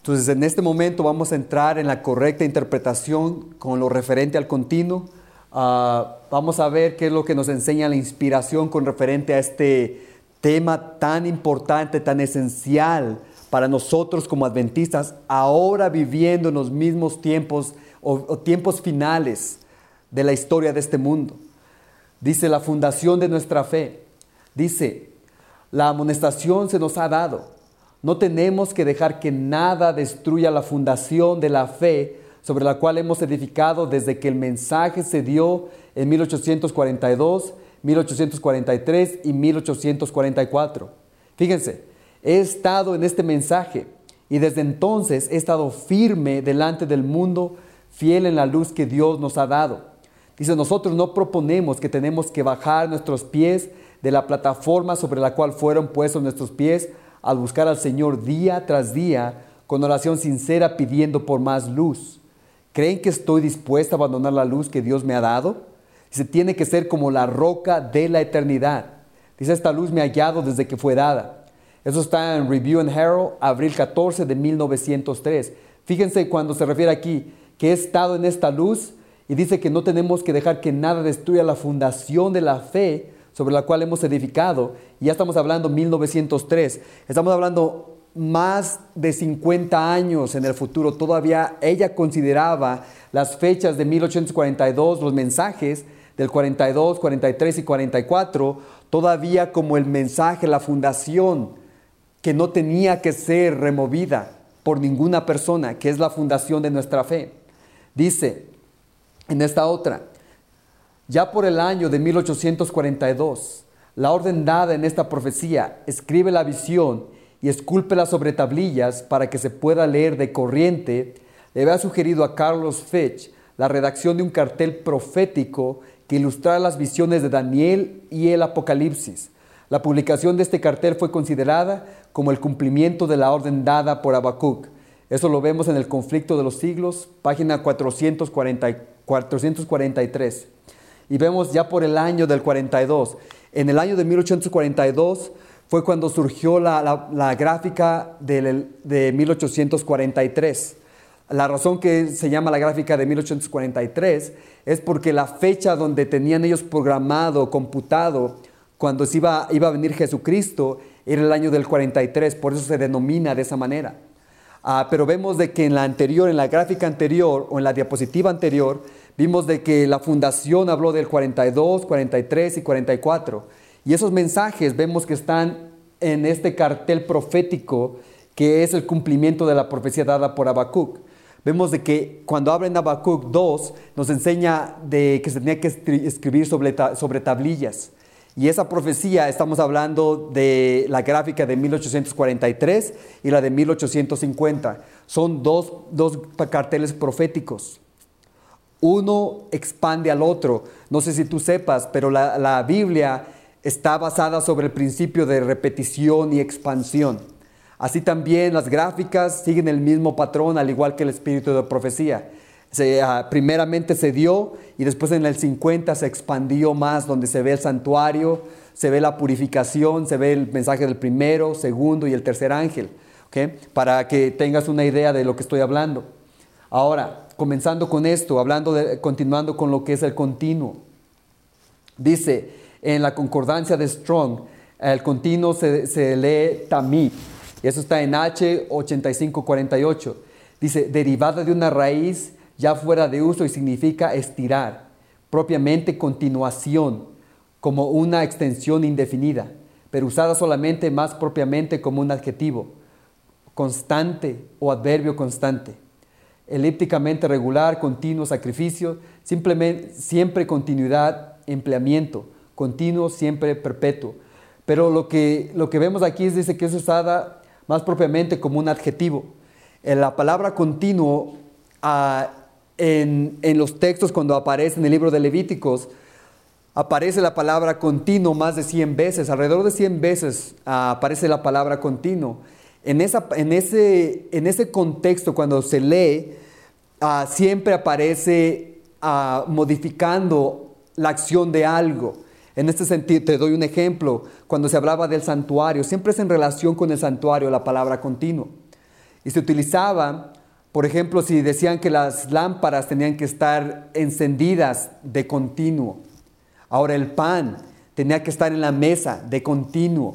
Entonces, en este momento vamos a entrar en la correcta interpretación con lo referente al continuo. Vamos a ver qué es lo que nos enseña la inspiración con referente a este tema tan importante, tan esencial para nosotros como adventistas, ahora viviendo en los mismos tiempos o tiempos finales de la historia de este mundo. Dice la fundación de nuestra fe. Dice, la amonestación se nos ha dado. No tenemos que dejar que nada destruya la fundación de la fe sobre la cual hemos edificado desde que el mensaje se dio en 1842, 1843 y 1844. Fíjense, he estado en este mensaje y desde entonces he estado firme delante del mundo, fiel en la luz que Dios nos ha dado. Dice, nosotros no proponemos que tenemos que bajar nuestros pies de la plataforma sobre la cual fueron puestos nuestros pies al buscar al Señor día tras día con oración sincera pidiendo por más luz. ¿Creen que estoy dispuesta a abandonar la luz que Dios me ha dado? Dice, tiene que ser como la roca de la eternidad. Dice, esta luz me ha hallado desde que fue dada. Eso está en Review and Herald, abril 14 de 1903. Fíjense cuando se refiere aquí que he estado en esta luz y dice que no tenemos que dejar que nada destruya la fundación de la fe sobre la cual hemos edificado. Y ya estamos hablando 1903. Estamos hablando más de 50 años en el futuro. Todavía ella consideraba las fechas de 1842, los mensajes del 42, 43 y 44, todavía como el mensaje, la fundación que no tenía que ser removida por ninguna persona, que es la fundación de nuestra fe. Dice en esta otra, ya por el año de 1842, la orden dada en esta profecía, escribe la visión y escúlpela sobre tablillas para que se pueda leer de corriente, le había sugerido a Carlos Fitch la redacción de un cartel profético que ilustrara las visiones de Daniel y el Apocalipsis. La publicación de este cartel fue considerada como el cumplimiento de la orden dada por Habacuc. Eso lo vemos en el Conflicto de los Siglos, página 443. Y vemos ya por el año del 42. En el año de 1842 fue cuando surgió la gráfica de 1843. La razón que se llama la gráfica de 1843 es porque la fecha donde tenían ellos programado, computado, cuando iba a venir Jesucristo, era el año del 43, por eso se denomina de esa manera. Pero vemos de que en la gráfica anterior o en la diapositiva anterior, vimos de que la fundación habló del 42, 43 y 44. Y esos mensajes vemos que están en este cartel profético que es el cumplimiento de la profecía dada por Habacuc. Vemos de que cuando habla en Habacuc 2, nos enseña de que se tenía que escribir sobre tablillas. Y esa profecía, estamos hablando de la gráfica de 1843 y la de 1850. Son dos carteles proféticos. Uno expande al otro. No sé si tú sepas, pero la Biblia está basada sobre el principio de repetición y expansión. Así también las gráficas siguen el mismo patrón, al igual que el espíritu de profecía. Primeramente se dio y después en el 50 se expandió más, donde se ve el santuario, se ve la purificación, se ve el mensaje del primero, segundo y el tercer ángel, ¿okay? Para que tengas una idea de lo que estoy hablando. Ahora, comenzando con esto, continuando con lo que es el continuo. Dice en la concordancia de Strong, el continuo se lee tamid, y eso está en H8548. Dice, derivada de una raíz ya fuera de uso y significa estirar, propiamente continuación, como una extensión indefinida, pero usada solamente más propiamente como un adjetivo, constante o adverbio constante, elípticamente regular, continuo, sacrificio, siempre continuidad, empleamiento, continuo, siempre perpetuo. Pero lo que vemos aquí dice que es usada más propiamente como un adjetivo. La palabra continuo en los textos, cuando aparece en el libro de Levíticos, aparece la palabra continuo más de 100 veces, alrededor de 100 veces aparece la palabra continuo. En ese contexto, cuando se lee, siempre aparece modificando la acción de algo. En este sentido, te doy un ejemplo. Cuando se hablaba del santuario, siempre es en relación con el santuario la palabra continuo. Y se utilizaba, por ejemplo, si decían que las lámparas tenían que estar encendidas de continuo. Ahora el pan tenía que estar en la mesa de continuo.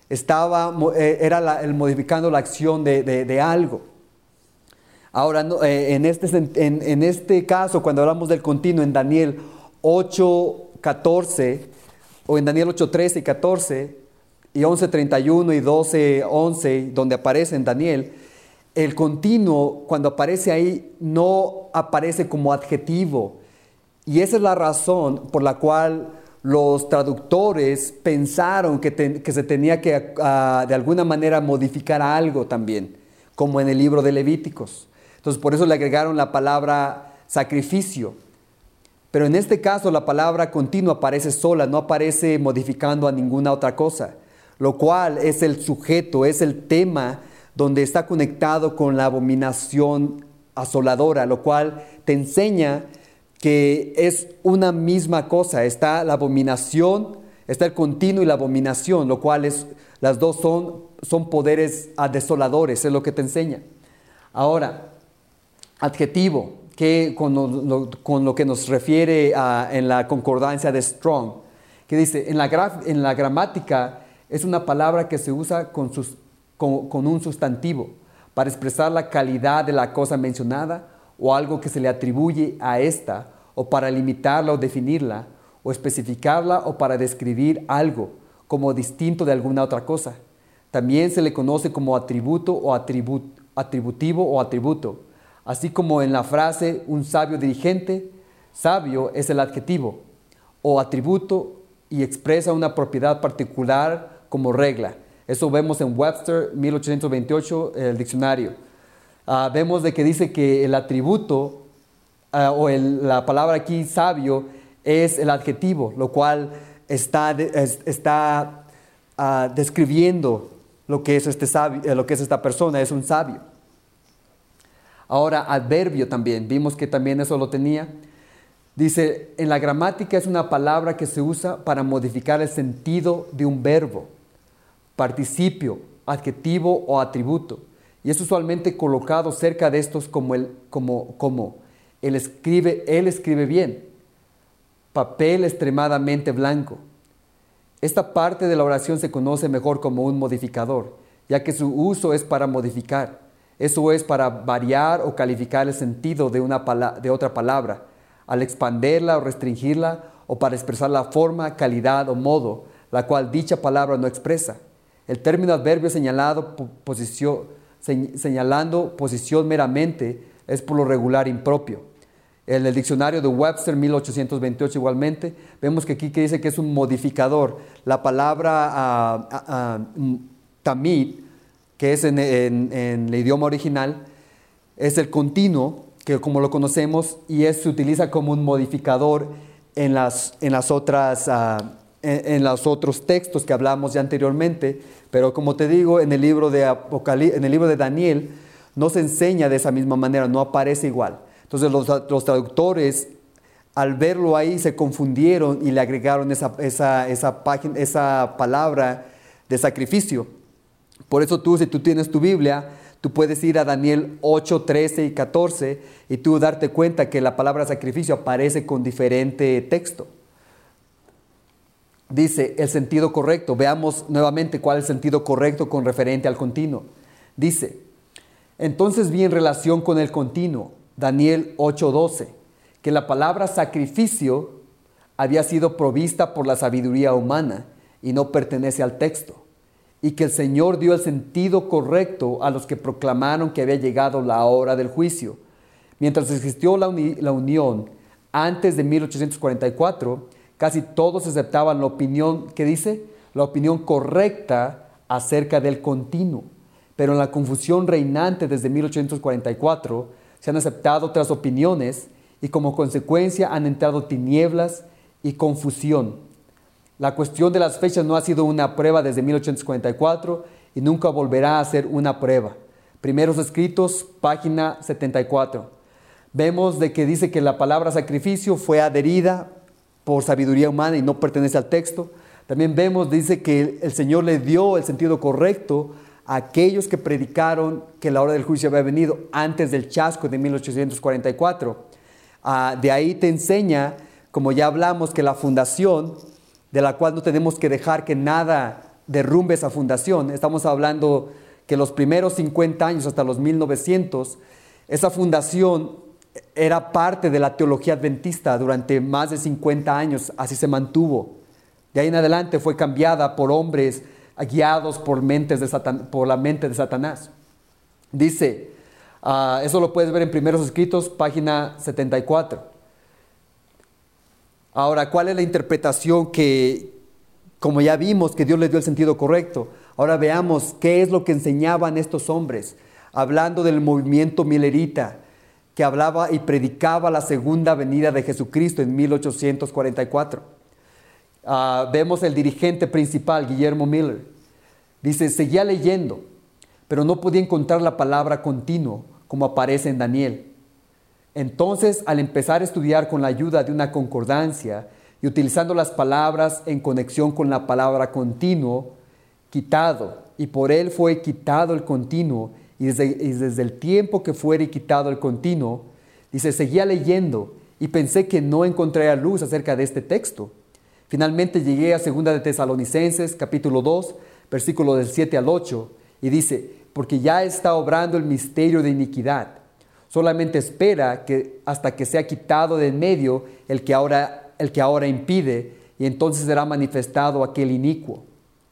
Era modificando la acción de algo. Ahora, en este caso, cuando hablamos del continuo, en Daniel 8:14, o en Daniel 8:13 y 14, y 11:31 y 12:11, donde aparece en Daniel, el continuo, cuando aparece ahí, no aparece como adjetivo. Y esa es la razón por la cual los traductores pensaron que se tenía que de alguna manera modificar algo también, como en el libro de Levíticos. Entonces por eso le agregaron la palabra sacrificio. Pero en este caso la palabra continuo aparece sola, no aparece modificando a ninguna otra cosa, lo cual es el sujeto, es el tema donde está conectado con la abominación asoladora, lo cual te enseña que es una misma cosa. Está la abominación, está el continuo y la abominación, lo cual las dos son poderes desoladores, es lo que te enseña. Ahora, adjetivo, que con lo que nos refiere en la concordancia de Strong, que dice, en la gramática es una palabra que se usa con un sustantivo para expresar la calidad de la cosa mencionada o algo que se le atribuye a esta, o para limitarla o definirla, o especificarla, o para describir algo como distinto de alguna otra cosa. También se le conoce como atributo o atributivo o atributo. Así como en la frase un sabio dirigente, sabio es el adjetivo o atributo y expresa una propiedad particular como regla. Eso vemos en Webster 1828, el diccionario. Vemos de que dice que el atributo la palabra aquí sabio es el adjetivo, lo cual está describiendo lo que es lo que es esta persona, es un sabio. Ahora, adverbio también, vimos que también eso lo tenía. Dice, en la gramática es una palabra que se usa para modificar el sentido de un verbo, participio, adjetivo o atributo. Y es usualmente colocado cerca de estos como él escribe bien, papel extremadamente blanco. Esta parte de la oración se conoce mejor como un modificador, ya que su uso es para modificar. Eso es para variar o calificar el sentido de otra palabra, al expanderla o restringirla, o para expresar la forma, calidad o modo, la cual dicha palabra no expresa. El término adverbio señalando posición meramente es por lo regular impropio. En el diccionario de Webster 1828 igualmente, vemos que aquí que dice que es un modificador. La palabra tamid, que es en el idioma original, es el continuo, que como lo conocemos, y se utiliza como un modificador en los otros textos que hablamos ya anteriormente. Pero como te digo, en el libro de Daniel no se enseña de esa misma manera, no aparece igual. Entonces los traductores, al verlo ahí, se confundieron y le agregaron esa palabra de sacrificio. Por eso si tú tienes tu Biblia, tú puedes ir a Daniel 8, 13 y 14 y tú darte cuenta que la palabra sacrificio aparece con diferente texto. Dice el sentido correcto. Veamos nuevamente cuál es el sentido correcto con referente al continuo. Dice, entonces vi en relación con el continuo, Daniel 8:12, que la palabra sacrificio había sido provista por la sabiduría humana y no pertenece al texto, y que el Señor dio el sentido correcto a los que proclamaron que había llegado la hora del juicio. Mientras existió la unión antes de 1844, casi todos aceptaban la opinión, ¿qué dice? La opinión correcta acerca del continuo. Pero en la confusión reinante desde 1844, se han aceptado otras opiniones y como consecuencia han entrado tinieblas y confusión. La cuestión de las fechas no ha sido una prueba desde 1844 y nunca volverá a ser una prueba. Primeros escritos, página 74. Vemos de que dice que la palabra sacrificio fue adherida por sabiduría humana y no pertenece al texto. También dice que el Señor le dio el sentido correcto a aquellos que predicaron que la hora del juicio había venido antes del chasco de 1844. De ahí te enseña, como ya hablamos, que la fundación, de la cual no tenemos que dejar que nada derrumbe esa fundación. Estamos hablando que los primeros 50 años hasta los 1900, esa fundación era parte de la teología adventista durante más de 50 años, así se mantuvo. De ahí en adelante fue cambiada por hombres guiados por la mente de Satanás. Dice, eso lo puedes ver en Primeros Escritos, página 74. Ahora, ¿cuál es la interpretación que, como ya vimos, que Dios les dio el sentido correcto? Ahora veamos qué es lo que enseñaban estos hombres, hablando del movimiento millerita, que hablaba y predicaba la segunda venida de Jesucristo en 1844. Vemos el dirigente principal, Guillermo Miller. Dice, seguía leyendo, pero no podía encontrar la palabra continuo, como aparece en Daniel. Entonces, al empezar a estudiar con la ayuda de una concordancia y utilizando las palabras en conexión con la palabra continuo, quitado, y por él fue quitado el continuo, y desde el tiempo que fuere quitado el continuo, dice, seguía leyendo y pensé que no encontraría luz acerca de este texto. Finalmente llegué a 2 de Tesalonicenses, capítulo 2, versículo del 7 al 8, y dice, porque ya está obrando el misterio de iniquidad. Solamente espera hasta que sea quitado de en medio el que ahora impide, y entonces será manifestado aquel inicuo.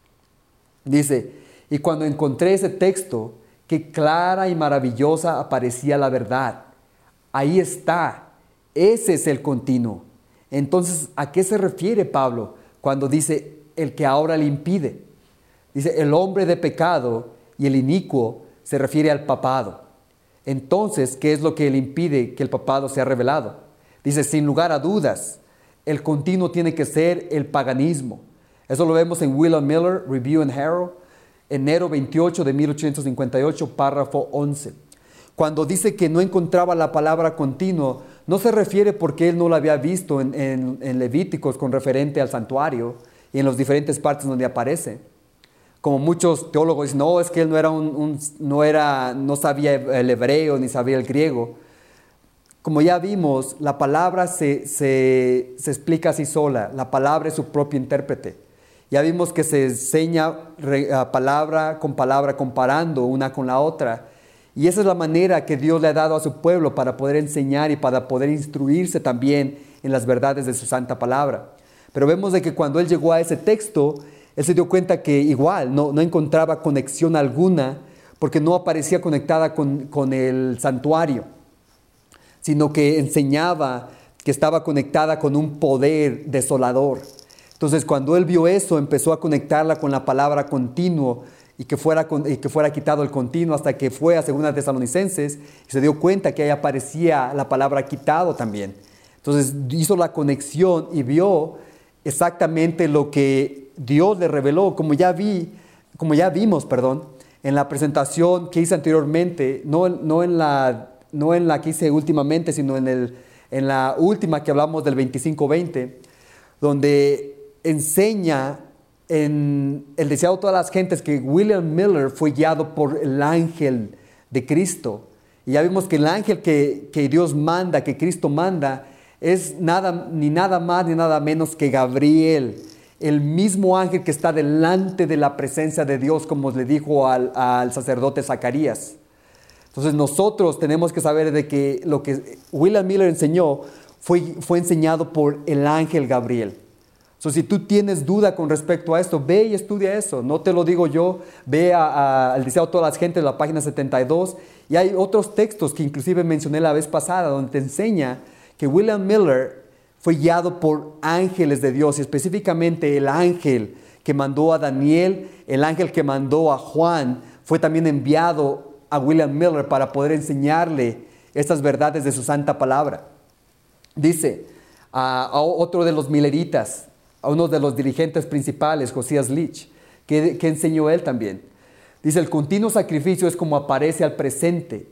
Dice, y cuando encontré ese texto, qué clara y maravillosa aparecía la verdad. Ahí está, ese es el continuo. Entonces, ¿a qué se refiere Pablo cuando dice el que ahora le impide? Dice, el hombre de pecado y el inicuo se refiere al papado. Entonces, ¿qué es lo que le impide que el papado sea revelado? Dice, sin lugar a dudas, el continuo tiene que ser el paganismo. Eso lo vemos en William Miller, Review and Herald, enero 28 de 1858, párrafo 11. Cuando dice que no encontraba la palabra continuo, no se refiere porque él no la había visto en Levíticos con referente al santuario y en las diferentes partes donde aparece. Como muchos teólogos dicen, no, es que él no sabía el hebreo ni sabía el griego. Como ya vimos, la palabra se explica así sola. La palabra es su propio intérprete. Ya vimos que se enseña palabra con palabra comparando una con la otra. Y esa es la manera que Dios le ha dado a su pueblo para poder enseñar y para poder instruirse también en las verdades de su santa palabra. Pero vemos de que cuando él llegó a ese texto, él se dio cuenta que igual no encontraba conexión alguna porque no aparecía conectada con el santuario, sino que enseñaba que estaba conectada con un poder desolador. Entonces, cuando él vio eso, empezó a conectarla con la palabra continuo y que fuera quitado el continuo hasta que fue a 2 Tesalonicenses y se dio cuenta que ahí aparecía la palabra quitado también. Entonces, hizo la conexión y vio exactamente lo que Dios le reveló, como ya vimos, en la presentación que hice anteriormente, no en la que hice últimamente, sino en la última que hablamos del 25-20, donde enseña en el deseado de todas las gentes que William Miller fue guiado por el ángel de Cristo. Y ya vimos que el ángel que Dios manda, que Cristo manda, es ni nada más ni nada menos que Gabriel, el mismo ángel que está delante de la presencia de Dios, como le dijo al sacerdote Zacarías. Entonces nosotros tenemos que saber de que lo que William Miller enseñó fue enseñado por el ángel Gabriel. Si tú tienes duda con respecto a esto, ve y estudia eso. No te lo digo yo, ve al deseado de todas las gentes, la página 72, y hay otros textos que inclusive mencioné la vez pasada, donde te enseña que William Miller fue guiado por ángeles de Dios, y específicamente el ángel que mandó a Daniel, el ángel que mandó a Juan, fue también enviado a William Miller para poder enseñarle estas verdades de su santa palabra. Dice a otro de los milleritas, a uno de los dirigentes principales, Josías Leach, que enseñó él también. Dice, el continuo sacrificio es como aparece al presente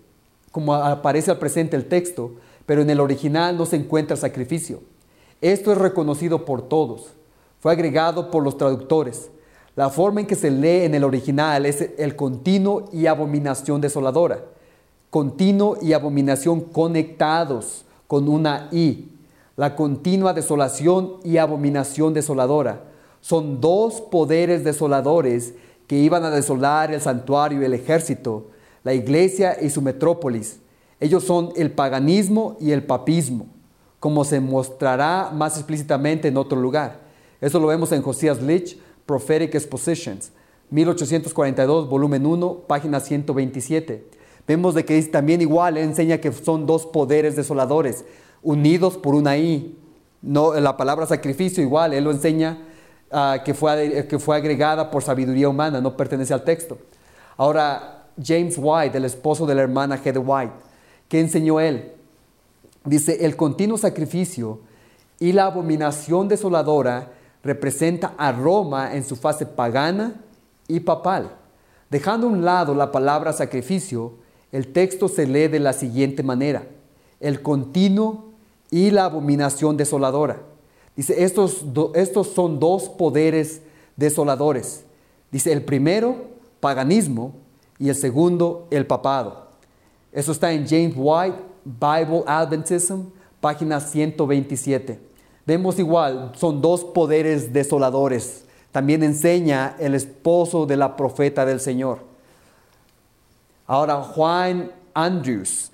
el texto, pero en el original no se encuentra el sacrificio. Esto es reconocido por todos. Fue agregado por los traductores. La forma en que se lee en el original es el continuo y abominación desoladora. Continuo y abominación conectados con una I. La continua desolación y abominación desoladora. Son dos poderes desoladores que iban a desolar el santuario y el ejército, la iglesia y su metrópolis. Ellos son el paganismo y el papismo, como se mostrará más explícitamente en otro lugar. Eso lo vemos en Josias Litch, Prophetic Expositions, 1842, volumen 1, página 127. Vemos de que también igual enseña que son dos poderes desoladores, unidos por una I. No, la palabra sacrificio igual, él lo enseña que fue agregada por sabiduría humana, no pertenece al texto. Ahora, James White, el esposo de la hermana G. de White, ¿qué enseñó él? Dice, el continuo sacrificio y la abominación desoladora representa a Roma en su fase pagana y papal. Dejando a un lado la palabra sacrificio, el texto se lee de la siguiente manera: el continuo y la abominación desoladora. Dice, estos son dos poderes desoladores. Dice, el primero, paganismo, y el segundo, el papado. Eso está en James White, Bible Adventism, página 127. Vemos igual, son dos poderes desoladores. También enseña el esposo de la profeta del Señor. Ahora, Juan Andrews,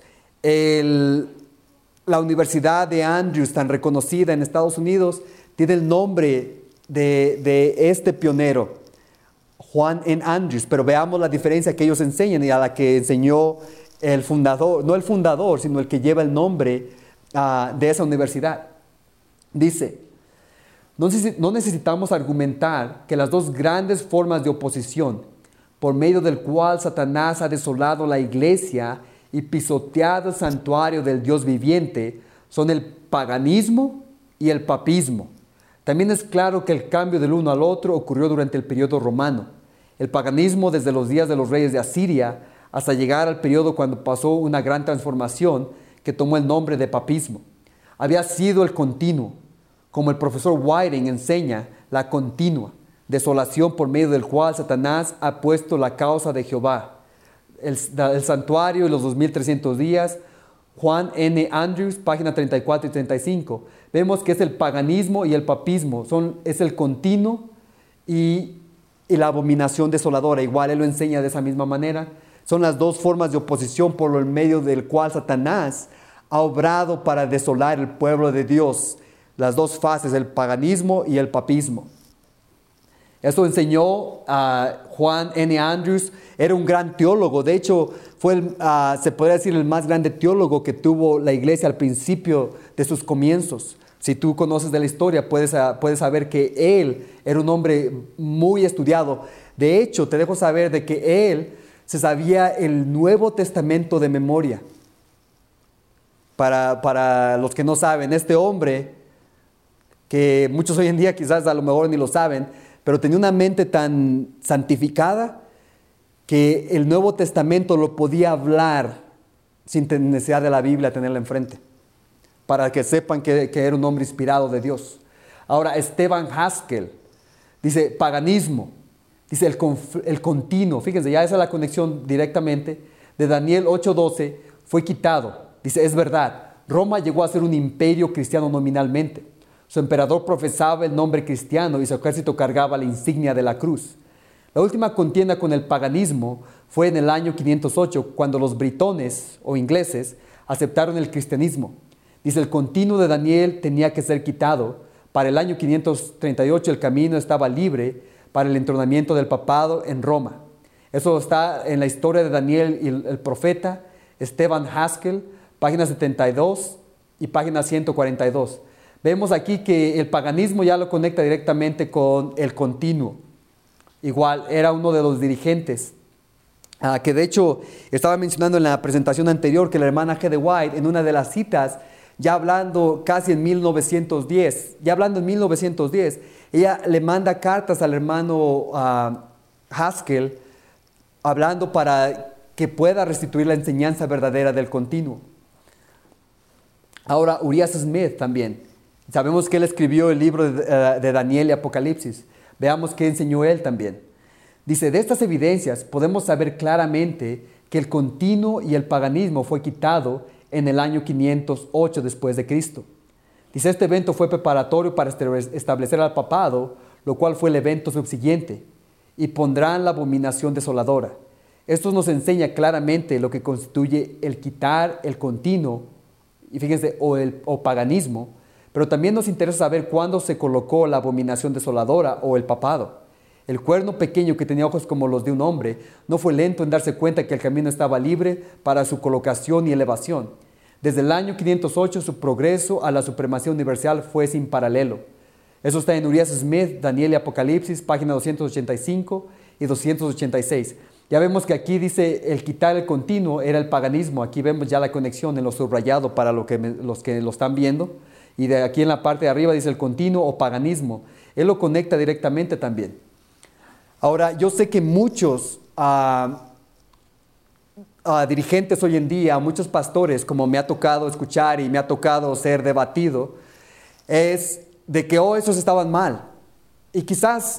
la Universidad de Andrews, tan reconocida en Estados Unidos, tiene el nombre de este pionero, Juan N. Andrews. Pero veamos la diferencia que ellos enseñan y a la que enseñó el fundador, no el fundador, sino el que lleva el nombre de esa universidad. Dice, no necesitamos argumentar que las dos grandes formas de oposición, por medio del cual Satanás ha desolado la iglesia y pisoteado el santuario del Dios viviente, son el paganismo y el papismo. También es claro que el cambio del uno al otro ocurrió durante el periodo romano. El paganismo desde los días de los reyes de Asiria hasta llegar al periodo cuando pasó una gran transformación que tomó el nombre de papismo. Había sido el continuo, como el profesor Whiting enseña, la continua desolación por medio del cual Satanás ha puesto la causa de Jehová. El santuario y los 2300 días, Juan N. Andrews, página 34 y 35. Vemos que es el paganismo y el papismo, es el continuo y la abominación desoladora. Igual él lo enseña de esa misma manera. Son las dos formas de oposición por el medio del cual Satanás ha obrado para desolar el pueblo de Dios. Las dos fases, el paganismo y el papismo. Esto enseñó a Juan N. Andrews. Era un gran teólogo. De hecho, fue, se podría decir, el más grande teólogo que tuvo la iglesia al principio de sus comienzos. Si tú conoces de la historia, puedes saber que él era un hombre muy estudiado. De hecho, te dejo saber de que él se sabía el Nuevo Testamento de memoria. Para los que no saben, este hombre, que muchos hoy en día quizás a lo mejor ni lo saben, pero tenía una mente tan santificada que el Nuevo Testamento lo podía hablar sin necesidad de la Biblia tenerla enfrente, para que sepan que era un hombre inspirado de Dios. Ahora, Stephen Haskell dice paganismo, dice el continuo. Fíjense, ya esa es la conexión directamente de Daniel 8:12, fue quitado. Dice, es verdad, Roma llegó a ser un imperio cristiano nominalmente. Su emperador profesaba el nombre cristiano y su ejército cargaba la insignia de la cruz. La última contienda con el paganismo fue en el año 508, cuando los britones o ingleses aceptaron el cristianismo. Dice, el continuo de Daniel tenía que ser quitado. Para el año 538 el camino estaba libre para el entronamiento del papado en Roma. Eso está en la historia de Daniel y el profeta Stephen Haskell, página 72 y página 142. Vemos aquí que el paganismo ya lo conecta directamente con el continuo. Igual, era uno de los dirigentes, que de hecho estaba mencionando en la presentación anterior que la hermana G. de White, en una de las citas, ya hablando casi en 1910, ella le manda cartas al hermano Haskell, hablando para que pueda restituir la enseñanza verdadera del continuo. Ahora, Urias Smith también. Sabemos que él escribió el libro de Daniel y Apocalipsis. Veamos qué enseñó él también. Dice, de estas evidencias podemos saber claramente que el continuo y el paganismo fue quitado en el año 508 después de Cristo. Dice, este evento fue preparatorio para establecer al papado, lo cual fue el evento subsiguiente, y pondrán la abominación desoladora. Esto nos enseña claramente lo que constituye el quitar, el continuo, y fíjense, o paganismo, pero también nos interesa saber cuándo se colocó la abominación desoladora o el papado. El cuerno pequeño que tenía ojos como los de un hombre no fue lento en darse cuenta que el camino estaba libre para su colocación y elevación. Desde el año 508 su progreso a la supremacía universal fue sin paralelo. Eso está en Urias Smith, Daniel y Apocalipsis, página 285 y 286. Ya vemos que aquí dice el quitar el continuo era el paganismo. Aquí vemos ya la conexión en lo subrayado para los que lo están viendo. Y de aquí en la parte de arriba dice el continuo o paganismo. Él lo conecta directamente también. Ahora, yo sé que muchos dirigentes hoy en día, muchos pastores, como me ha tocado escuchar y me ha tocado ser debatido, es de que esos estaban mal. Y quizás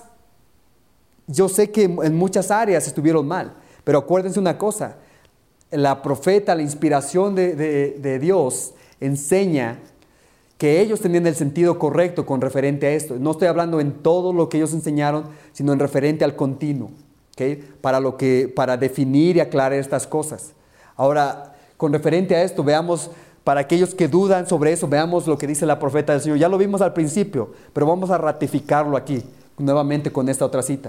yo sé que en muchas áreas estuvieron mal, pero acuérdense una cosa, la profeta, la inspiración de Dios enseña que ellos tenían el sentido correcto con referente a esto. No estoy hablando en todo lo que ellos enseñaron, sino en referente al continuo, ¿okay? Para definir y aclarar estas cosas. Ahora, con referente a esto, veamos, para aquellos que dudan sobre eso, veamos lo que dice la profeta del Señor. Ya lo vimos al principio, pero vamos a ratificarlo aquí, nuevamente con esta otra cita.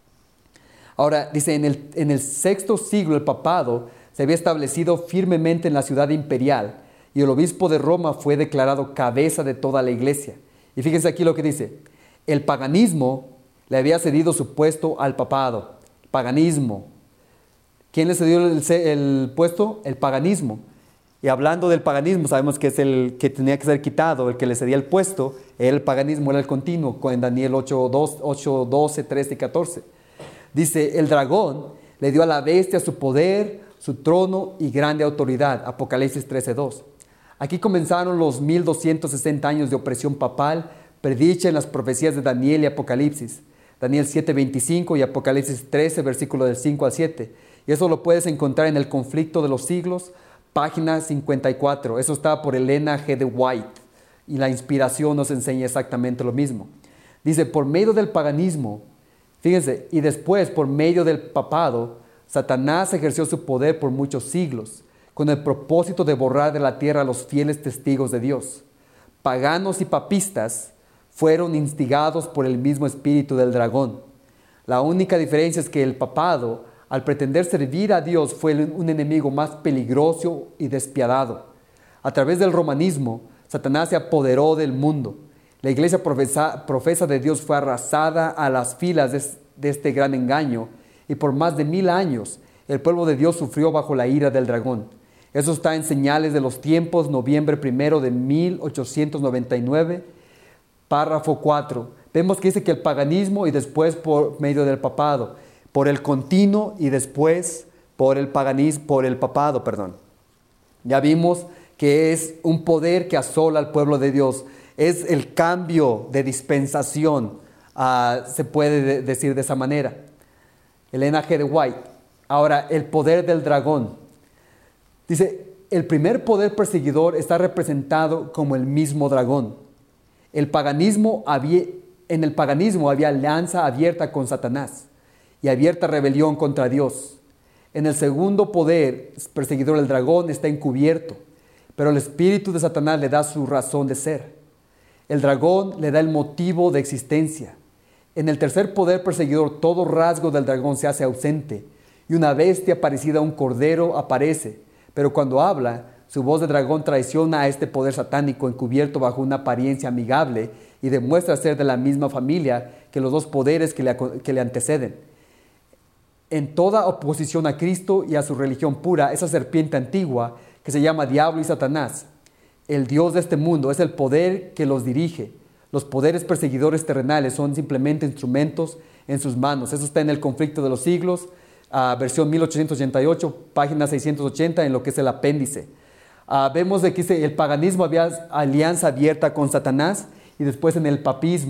Ahora, dice, en el sexto siglo el papado se había establecido firmemente en la ciudad imperial, y el obispo de Roma fue declarado cabeza de toda la iglesia. Y fíjense aquí lo que dice. El paganismo le había cedido su puesto al papado. Paganismo. ¿Quién le cedió el puesto? El paganismo. Y hablando del paganismo, sabemos que es el que tenía que ser quitado, el que le cedía el puesto. El paganismo era el continuo, en Daniel 8, 12, 13 y 14. Dice, el dragón le dio a la bestia su poder, su trono y grande autoridad. Apocalipsis 13:2. Aquí comenzaron los 1260 años de opresión papal, predicha en las profecías de Daniel y Apocalipsis. Daniel 7:25 y Apocalipsis 13, versículo del 5 al 7. Y eso lo puedes encontrar en El conflicto de los siglos, página 54. Eso está por Elena G. de White. Y la inspiración nos enseña exactamente lo mismo. Dice, por medio del paganismo, fíjense, y después por medio del papado, Satanás ejerció su poder por muchos siglos, con el propósito de borrar de la tierra a los fieles testigos de Dios. Paganos y papistas fueron instigados por el mismo espíritu del dragón. La única diferencia es que el papado, al pretender servir a Dios, fue un enemigo más peligroso y despiadado. A través del romanismo, Satanás se apoderó del mundo. La iglesia profesa de Dios fue arrasada a las filas de este gran engaño, y por más de 1000 años el pueblo de Dios sufrió bajo la ira del dragón. Eso está en Señales de los Tiempos, noviembre 1 de 1899, párrafo 4. Vemos que dice que el paganismo y después por medio del papado, por el continuo y después por el papado. Ya vimos que es un poder que asola al pueblo de Dios. Es el cambio de dispensación, se puede decir de esa manera. Elena G. de White. Ahora, el poder del dragón. Dice, el primer poder perseguidor está representado como el mismo dragón. En el paganismo había alianza abierta con Satanás y abierta rebelión contra Dios. En el segundo poder perseguidor, el dragón, está encubierto, pero el espíritu de Satanás le da su razón de ser. El dragón le da el motivo de existencia. En el tercer poder perseguidor, todo rasgo del dragón se hace ausente y una bestia parecida a un cordero aparece. Pero cuando habla, su voz de dragón traiciona a este poder satánico encubierto bajo una apariencia amigable y demuestra ser de la misma familia que los dos poderes que le anteceden. En toda oposición a Cristo y a su religión pura, esa serpiente antigua que se llama Diablo y Satanás, el Dios de este mundo, es el poder que los dirige. Los poderes perseguidores terrenales son simplemente instrumentos en sus manos. Eso está en El conflicto de los siglos, versión 1888, página 680, en lo que es el apéndice. Vemos de que el paganismo había alianza abierta con Satanás, y después en el papismo,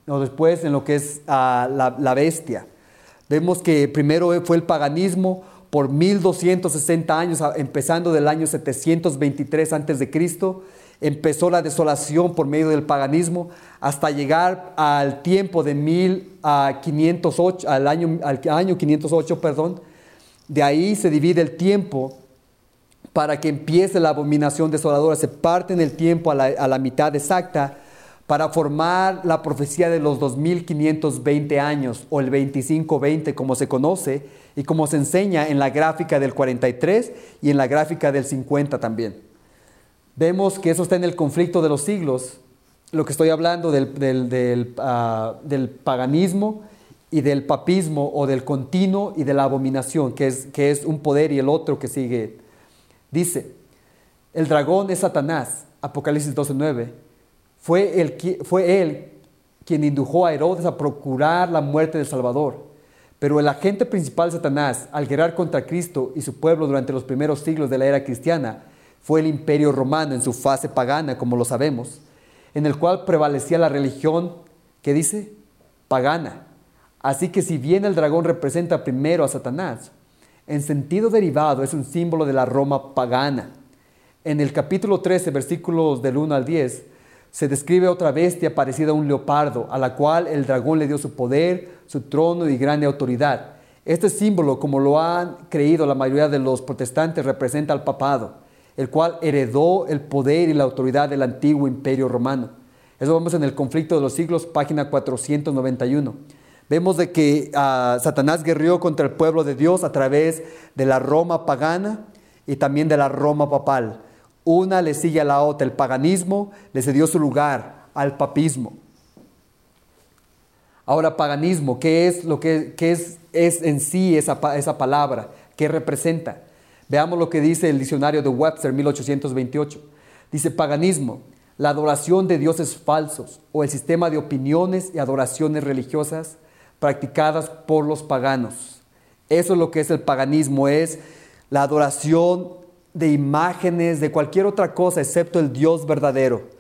o después en lo que es la bestia. Vemos que primero fue el paganismo por 1260 años, empezando del año 723 a.C., empezó la desolación por medio del paganismo hasta llegar al tiempo de 1508, al año 508, perdón. De ahí se divide el tiempo para que empiece la abominación desoladora. Se parte en el tiempo a la mitad exacta para formar la profecía de los 2520 años, o el 2520 como se conoce, y como se enseña en la gráfica del 43 y en la gráfica del 50 también. Vemos que eso está en el conflicto de los siglos, lo que estoy hablando del paganismo y del papismo, o del continuo y de la abominación, que es un poder y el otro que sigue. Dice, el dragón es Satanás, Apocalipsis 12:9, fue él quien indujo a Herodes a procurar la muerte del Salvador. Pero el agente principal de Satanás, al guerrear contra Cristo y su pueblo durante los primeros siglos de la era cristiana, fue el imperio romano en su fase pagana, como lo sabemos, en el cual prevalecía la religión, ¿qué dice? Pagana. Así que si bien el dragón representa primero a Satanás, en sentido derivado es un símbolo de la Roma pagana. En el capítulo 13, versículos del 1 al 10, se describe otra bestia parecida a un leopardo, a la cual el dragón le dio su poder, su trono y grande autoridad. Este símbolo, como lo han creído la mayoría de los protestantes, representa al papado, el cual heredó el poder y la autoridad del antiguo imperio romano. Eso vemos en el conflicto de los siglos, página 491. Vemos de que Satanás guerreó contra el pueblo de Dios a través de la Roma pagana y también de la Roma papal. Una le sigue a la otra. El paganismo le cedió su lugar al papismo. Ahora, paganismo, ¿qué es lo que es en sí esa palabra? ¿Qué representa? Veamos lo que dice el diccionario de Webster, 1828. Dice, paganismo, la adoración de dioses falsos o el sistema de opiniones y adoraciones religiosas practicadas por los paganos. Eso es lo que es el paganismo, es la adoración de imágenes, de cualquier otra cosa excepto el Dios verdadero.